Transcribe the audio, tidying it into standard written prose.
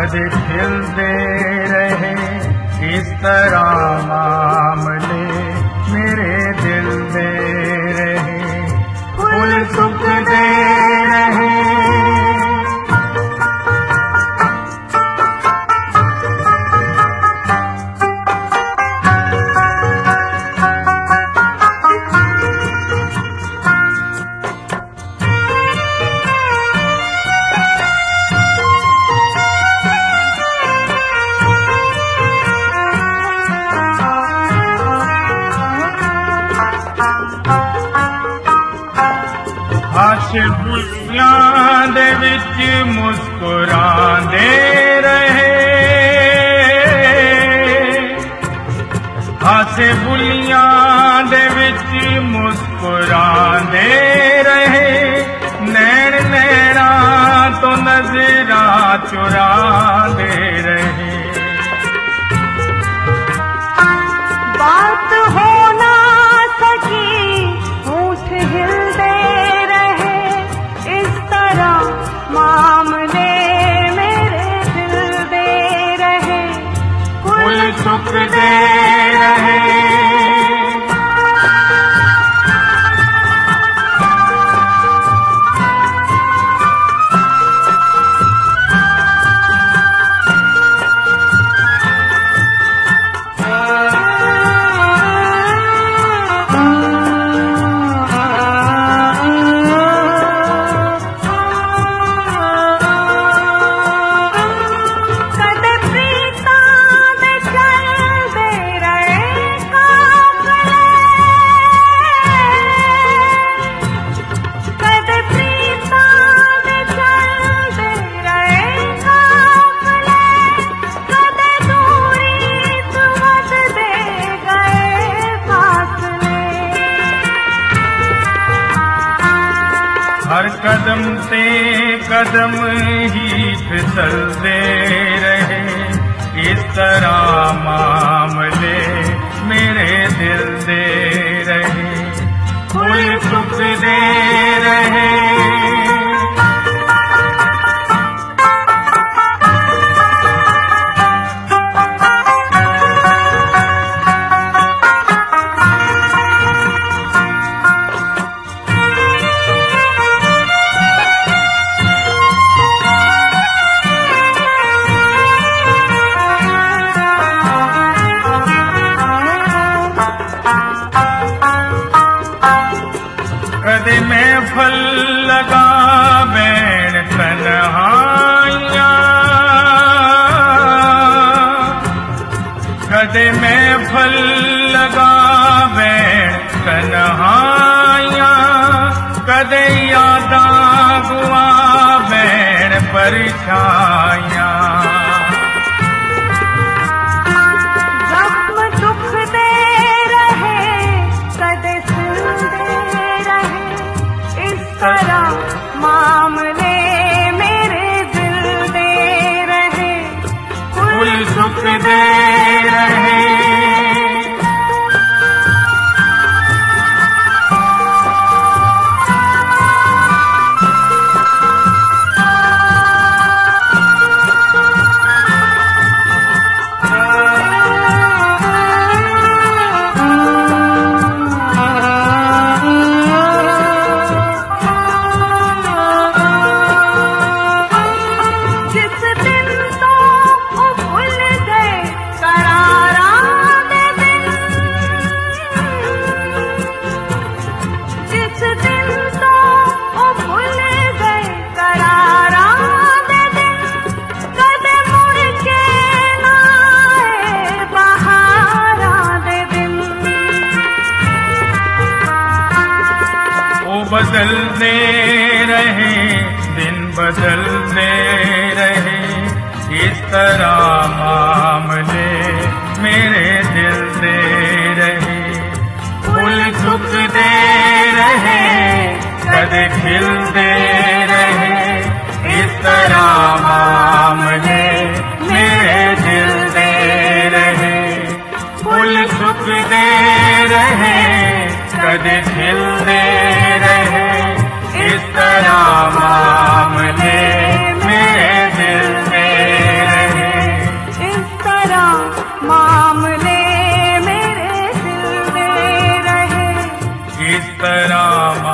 कदे खिलते रहे इस तरह मामले मेरे दिल दे रहे, फूल सुख दे रहे। बुलियां दे विच मुस्कुरांदे रहे, हासे बुलियां दे विच मुस्कुरांदे रहे, नैन नैना तो नजरां चुरांदे रहे। बात हो ना सकी होठ हिलदे मामले मेरे दिल दे रहे, फूल सुख दे रहे। हर कदम से कदम ही फिसलते रहे इस तरह मामले मेरे दिल दे रहे, फूल सुख दे रहे। कदे महफल लगा बैन तन्हाइयां, कदे महफल लगा बैन तन्हाइयां, कदे यादां गुआ बैन परछाइयां। मामले मेरे दिल दे रहे, फूल सुख दे रहे। बदलते रहे दिन बदलते रहे इस तरह मामले मेरे दिल दे रहे, फूल सुख दे रहे कदे खिलते रहे इस तरह मामले मेरे दिल दे रहे, फूल सुख दे रहे कदे खिलते रहे इस तरह मामले मेरे दिल दे रहे। इस तरह